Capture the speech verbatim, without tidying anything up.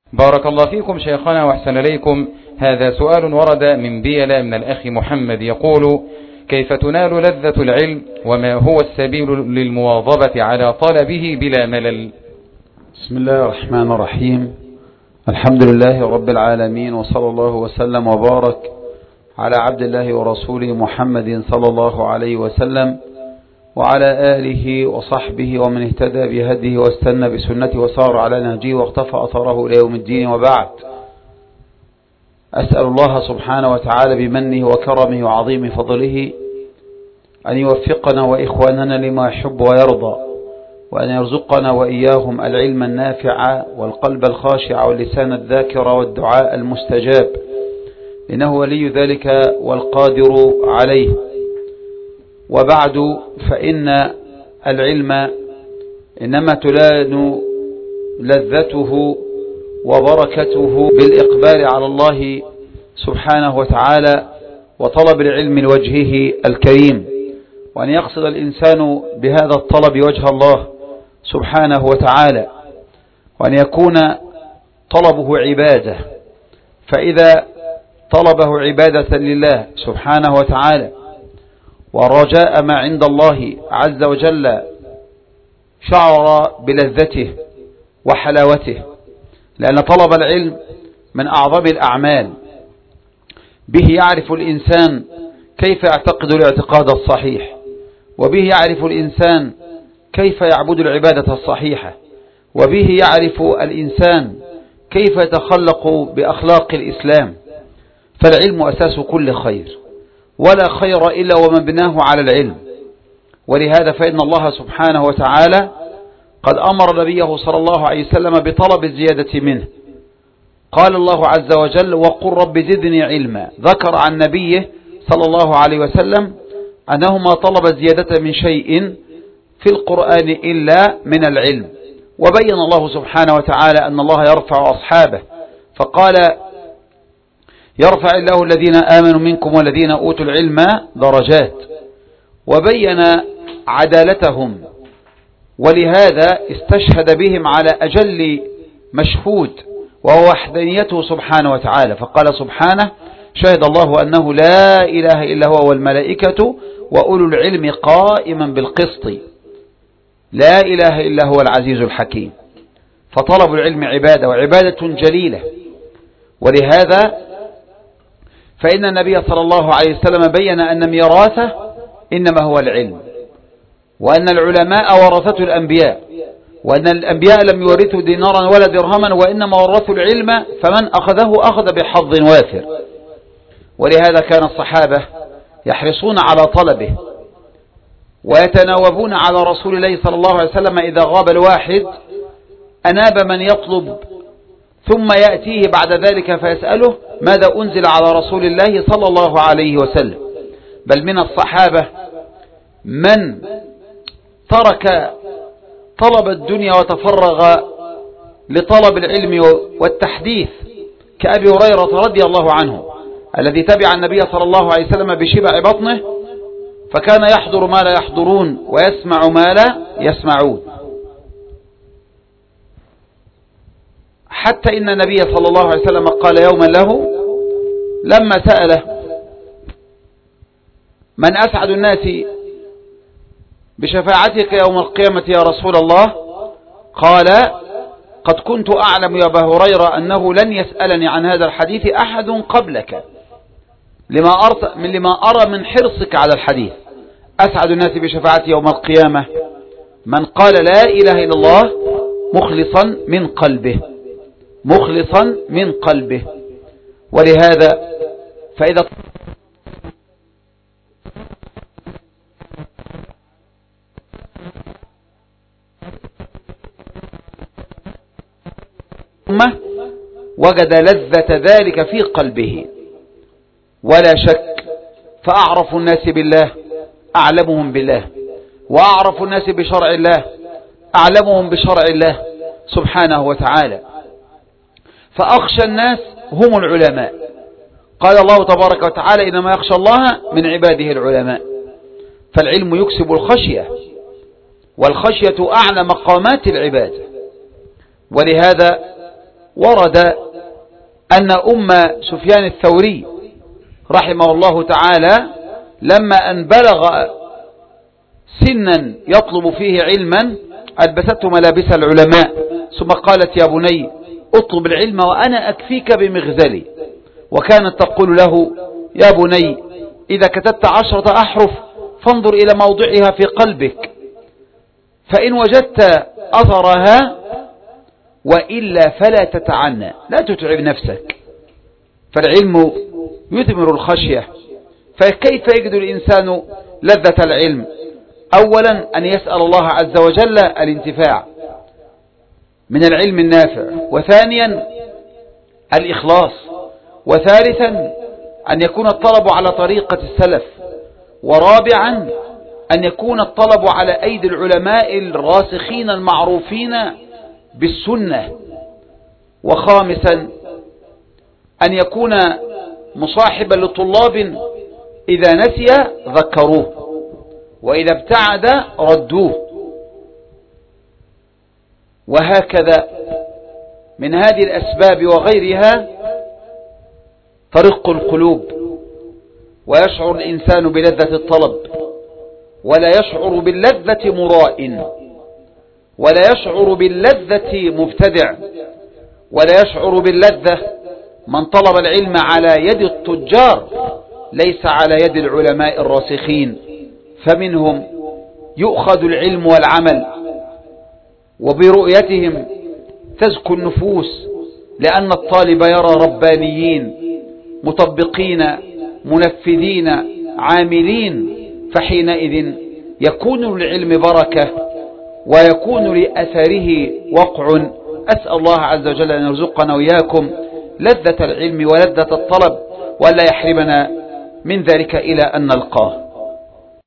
بارك الله فيكم شيخنا وأحسن إليكم. هذا سؤال ورد من بيلة من الأخ محمد يقول: كيف تنال لذة العلم وما هو السبيل للمواظبة على طلبه بلا ملل؟ بسم الله الرحمن الرحيم. الحمد لله رب العالمين، وصلى الله وسلم وبارك على عبد الله ورسوله محمد صلى الله عليه وسلم وعلى آله وصحبه ومن اهتدى بهديه واستنى بسنته وصار على نهجه واقتفى أثره إلى يوم الدين، وبعد. أسأل الله سبحانه وتعالى بمنه وكرمه وعظيم فضله أن يوفقنا وإخواننا لما يحب ويرضى، وأن يرزقنا وإياهم العلم النافع والقلب الخاشع واللسان الذاكر والدعاء المستجاب، إنه ولي ذلك والقادر عليه. وبعد، فإن العلم إنما تلان لذته وبركته بالإقبال على الله سبحانه وتعالى وطلب العلم لوجهه الكريم، وأن يقصد الإنسان بهذا الطلب وجه الله سبحانه وتعالى، وأن يكون طلبه عبادة، فإذا طلبه عبادة لله سبحانه وتعالى ورجاء ما عند الله عز وجل شعر بلذته وحلاوته، لأن طلب العلم من أعظم الأعمال. به يعرف الإنسان كيف يعتقد الاعتقاد الصحيح، وبه يعرف الإنسان كيف يعبد العبادة الصحيحة، وبه يعرف الإنسان كيف يتخلق بأخلاق الإسلام. فالعلم أساس كل خير، ولا خير إلا ومبناه على العلم. ولهذا فإن الله سبحانه وتعالى قد أمر نبيه صلى الله عليه وسلم بطلب الزيادة منه. قال الله عز وجل: وقل رب زدني علما. ذكر عن نبيه صلى الله عليه وسلم أنه ما طلب الزيادة من شيء في القرآن إلا من العلم. وبين الله سبحانه وتعالى أن الله يرفع أصحابه، فقال: يرفع الله الذين آمنوا منكم والذين أوتوا العلم درجات، وبين عدالتهم، ولهذا استشهد بهم على أجل مشهود وهو وحدانيته سبحانه وتعالى، فقال سبحانه: شهد الله أنه لا إله إلا هو والملائكة وأولو العلم قائما بالقسط لا إله إلا هو العزيز الحكيم. فطلب العلم عبادة، وعبادة جليلة. ولهذا فإن النبي صلى الله عليه وسلم بين أن ميراثه إنما هو العلم، وأن العلماء ورثة الأنبياء، وأن الأنبياء لم يورثوا دينارا ولا درهما، وإنما ورثوا العلم، فمن أخذه أخذ بحظ وافر. ولهذا كان الصحابة يحرصون على طلبه، ويتناوبون على رسول الله صلى الله عليه وسلم إذا غاب الواحد أناب من يطلب، ثم يأتيه بعد ذلك فيسأله ماذا أنزل على رسول الله صلى الله عليه وسلم. بل من الصحابة من ترك طلب الدنيا وتفرغ لطلب العلم والتحديث، كأبي هريرة رضي الله عنه الذي تبع النبي صلى الله عليه وسلم بشبع بطنه، فكان يحضر ما لا يحضرون ويسمع ما لا يسمعون، حتى إن النبي صلى الله عليه وسلم قال يوما له لما سأله: من أسعد الناس بشفاعتك يوم القيامة يا رسول الله؟ قال: قد كنت أعلم يا أبا هريرة أنه لن يسألني عن هذا الحديث أحد قبلك، لما أرى من لما أرى من حرصك على الحديث. أسعد الناس بشفاعتي يوم القيامة من قال لا إله إلا الله مخلصا من قلبه، مخلصا من قلبه. ولهذا فإذا وجد لذة ذلك في قلبه، ولا شك فأعرف الناس بالله أعلمهم بالله، وأعرف الناس بشرع الله أعلمهم بشرع الله سبحانه وتعالى. فأخشى الناس هم العلماء. قال الله تبارك وتعالى: إنما يخشى الله من عباده العلماء. فالعلم يكسب الخشية، والخشية أعلى مقامات العبادة. ولهذا ورد أن أم سفيان الثوري رحمه الله تعالى لما أن بلغ سنا يطلب فيه علما ألبسته ملابس العلماء، ثم قالت: يا بني اطلب العلم وأنا أكفيك بمغزلي. وكانت تقول له: يا بني إذا كتبت عشرة أحرف فانظر إلى موضعها في قلبك، فإن وجدت أثرها وإلا فلا تتعنى، لا تتعب نفسك، فالعلم يثمر الخشية. فكيف يجد الإنسان لذة العلم؟ أولا أن يسأل الله عز وجل الانتفاع من العلم النافع، وثانيا الإخلاص، وثالثا أن يكون الطلب على طريقة السلف، ورابعا أن يكون الطلب على أيدي العلماء الراسخين المعروفين بالسنة، وخامسا أن يكون مصاحبا لطلاب إذا نسي ذكروه وإذا ابتعد ردوه. وهكذا من هذه الأسباب وغيرها ترق القلوب، ويشعر الإنسان بلذة الطلب، ولا يشعر باللذة مرائن، ولا يشعر باللذة مبتدع، ولا يشعر باللذة من طلب العلم على يد التجار ليس على يد العلماء الراسخين، فمنهم يؤخذ العلم والعمل، وبرؤيتهم تزكو النفوس، لأن الطالب يرى ربانيين مطبقين منفذين عاملين، فحينئذ يكون للعلم بركة ويكون لأثره وقع. أسأل الله عز وجل أن يرزقنا وإياكم لذة العلم ولذة الطلب، ولا يحرمنا من ذلك إلى أن نلقاه.